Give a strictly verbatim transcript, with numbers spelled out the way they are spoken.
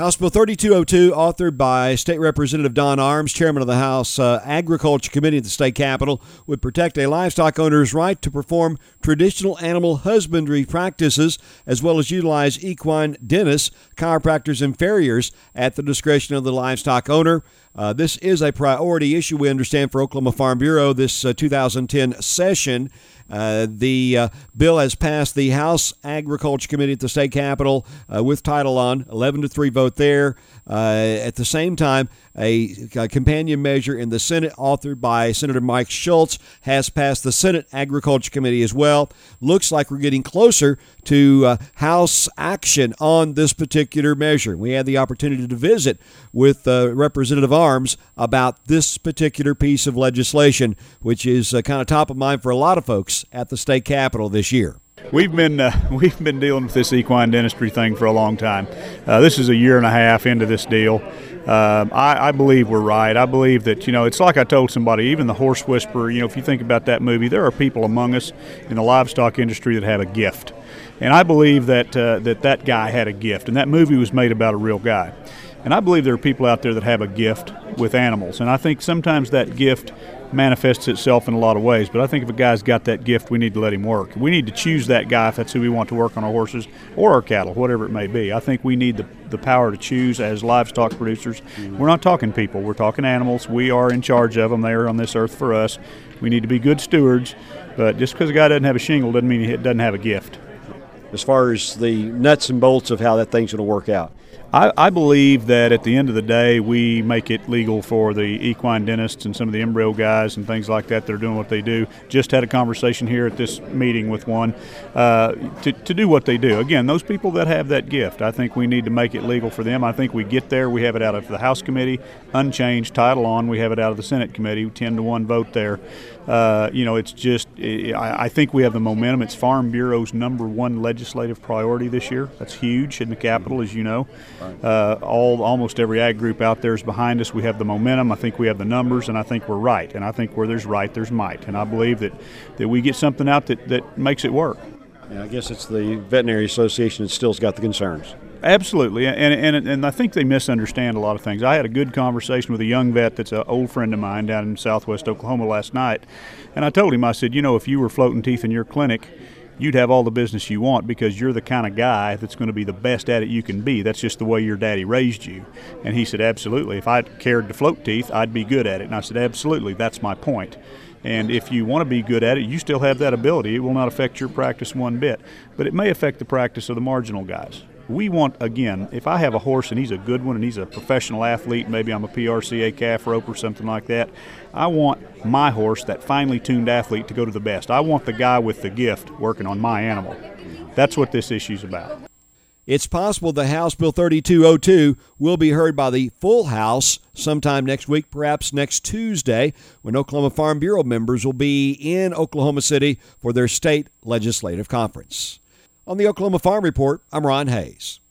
House Bill thirty-two oh two, authored by State Representative Don Arms, chairman of the House uh, Agriculture Committee at the state capitol, would protect a livestock owner's right to perform traditional animal husbandry practices, as well as utilize equine dentists, chiropractors, and farriers at the discretion of the livestock owner. Uh, this is a priority issue, we understand, for Oklahoma Farm Bureau this uh, two thousand ten session. Uh, the uh, bill has passed the House Agriculture Committee at the state capitol uh, with title on, eleven to three vote there. Uh, at the same time, a, a companion measure in the Senate, authored by Senator Mike Schultz, has passed the Senate Agriculture Committee as well. Looks like we're getting closer to uh, House action on this particular measure. We had the opportunity to visit with uh, Representative Arms about this particular piece of legislation, which is uh, kind of top of mind for a lot of folks at the state capitol this year. We've been uh, we've been dealing with this equine dentistry thing for a long time. Uh, this is a year and a half into this deal. Uh, I, I believe we're right. I believe that, you know, it's like I told somebody, even the Horse Whisperer, you know, if you think about that movie, there are people among us in the livestock industry that have a gift. And I believe that uh, that, that guy had a gift, and that movie was made about a real guy. And I believe there are people out there that have a gift with animals. And I think sometimes that gift manifests itself in a lot of ways. But I think if a guy's got that gift, we need to let him work. We need to choose that guy if that's who we want to work on our horses or our cattle, whatever it may be. I think we need the, the power to choose as livestock producers. Mm-hmm. We're not talking people. We're talking animals. We are in charge of them. They are on this earth for us. We need to be good stewards. But just because a guy doesn't have a shingle doesn't mean he doesn't have a gift. As far as the nuts and bolts of how that thing's going to work out? I, I believe that at the end of the day, we make it legal for the equine dentists and some of the embryo guys and things like that that are doing what they do. Just had a conversation here at this meeting with one uh, to, to do what they do. Again, those people that have that gift, I think we need to make it legal for them. I think we get there. We have it out of the House Committee, unchanged, title on. We have it out of the Senate Committee, ten to one vote there. Uh, you know, it's just, I, I think we have the momentum. It's Farm Bureau's number one legislative priority this year. That's huge in the Capitol, as you know. Uh, all almost every ag group out there is behind us. We have the momentum. I think we have the numbers, and I think we're right. And I think where there's right, there's might. And I believe that, that we get something out that, that makes it work. Yeah, I guess it's the Veterinary Association that still's got the concerns. Absolutely, and, and and I think they misunderstand a lot of things. I had a good conversation with a young vet that's an old friend of mine down in southwest Oklahoma last night, and I told him, I said, you know, if you were floating teeth in your clinic, you'd have all the business you want because you're the kind of guy that's going to be the best at it you can be. That's just the way your daddy raised you. And he said, absolutely. If I cared to float teeth, I'd be good at it. And I said, absolutely, that's my point. And if you want to be good at it, you still have that ability. It will not affect your practice one bit. But it may affect the practice of the marginal guys. We want, again, if I have a horse and he's a good one and he's a professional athlete, maybe I'm a P R C A calf rope or something like that, I want my horse, that finely tuned athlete, to go to the best. I want the guy with the gift working on my animal. That's what this issue's about. It's possible the House Bill thirty-two oh two will be heard by the full House sometime next week, perhaps next Tuesday, when Oklahoma Farm Bureau members will be in Oklahoma City for their state legislative conference. On the Oklahoma Farm Report, I'm Ron Hayes.